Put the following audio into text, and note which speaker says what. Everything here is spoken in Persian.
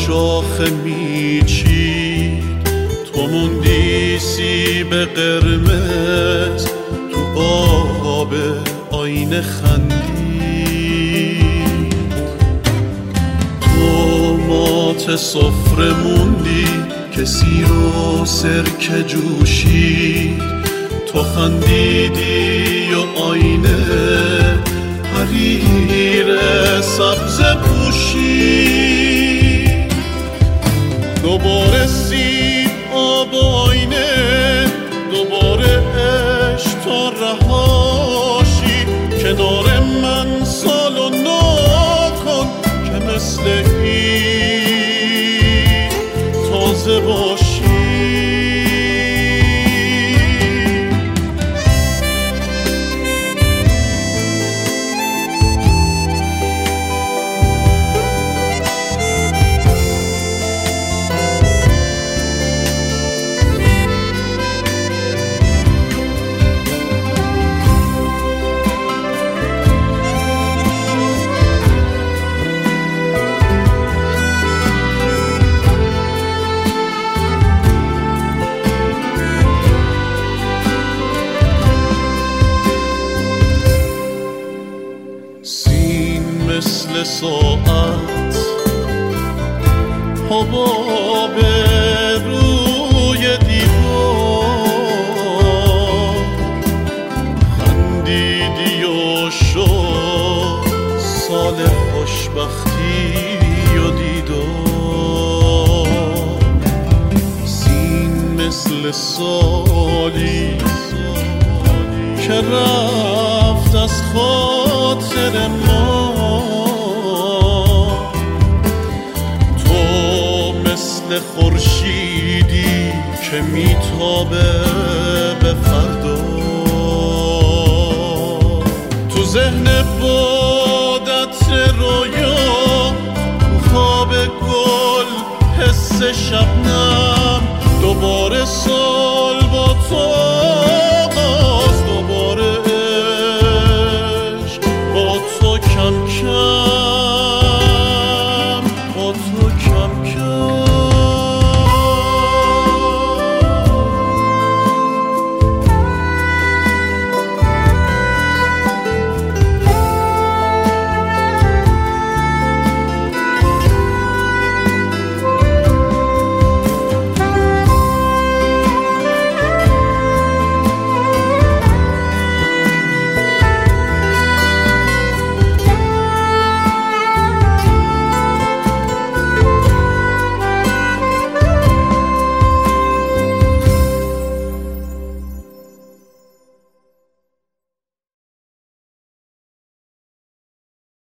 Speaker 1: شاخه میچید، تو موندی سیب قرمز، تو آب آینه خندی. تو مات سفره موندی که سیر و سرکه جوشید، تو خندیدی و آینه حریر سبز پوشید. دوباره سیب آب آینه، دوباره عشق تا رهاشی. کنار من سال و نو کن که مثل این تازه باشی. مثل ساعت حباب روی دیوار، خندیدی و شد سال خوشبختی و دیدار. سین مثل سالی که رفت از خاطر ما، مثل خورشیدی که میتابه به فردا. تو ذهن بادت رویا، تو خواب گل حس شبنم، دوباره سال با تو آغاز، دوباره عشق با تو کم کم، با تو کم